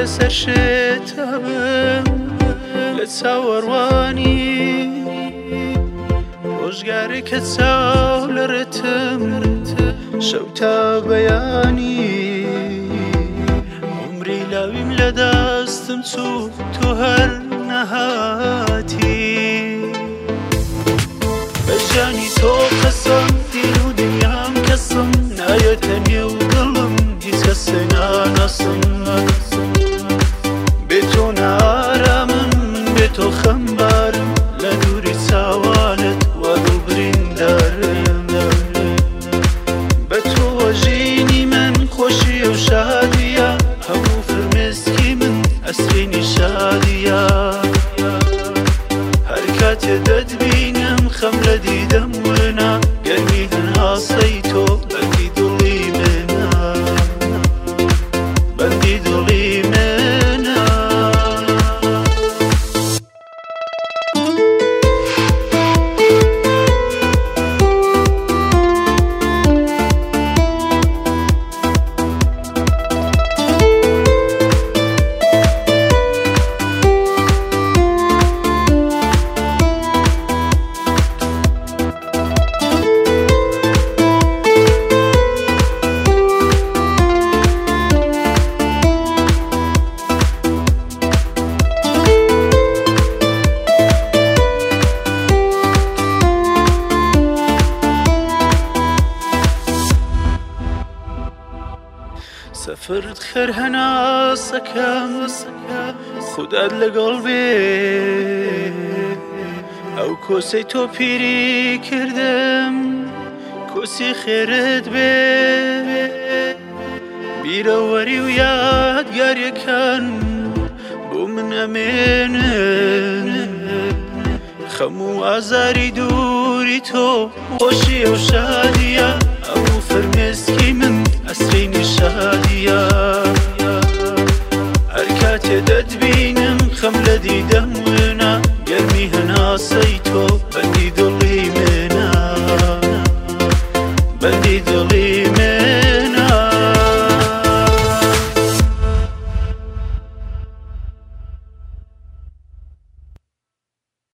لەسەر شێتەبم لە چاوەڕوانی ڕۆژگارێکە چاو لە ڕێتم شەو تا بەیانی عمری لاویم لە دەستم چوو تۆ هەر نەهاتی بەژانی تۆ قەسەم دین و دنیام کەسم نایەتە نێو دڵم هیچ کەسێ ناناسم بێ تۆ نارامم بێ تۆ خەمبارم لە دووری چاوانت وا دڵبریندارم بە تۆ ژینی من خۆشی و شادیە هەموو فرمێسکی من ئەسرێنی شادیە هەر کاتێ دەتبینم خەم لە دیدەم وێنە گەرمی هەناسەی تۆ بەندی دڵی منە بەندی دڵی منە سەفرت خێر هەناسەکەم خودات لەگەڵ بێ ئەو کۆسەی تۆ پیری کردم کۆسی خێرت بێ بیرەوەری و یادگاریەکان بۆ من ئەمێنن خەم و ئازاری دووری تۆ خۆشی و شادیە ئەموو فرمێسکی من ئەسرێنی شادیە هەر کاتێ دەتبینم خەم لە دیدەم وێنە گەرمی هەناسەی تۆ بەندی دڵی منە بەندی دڵی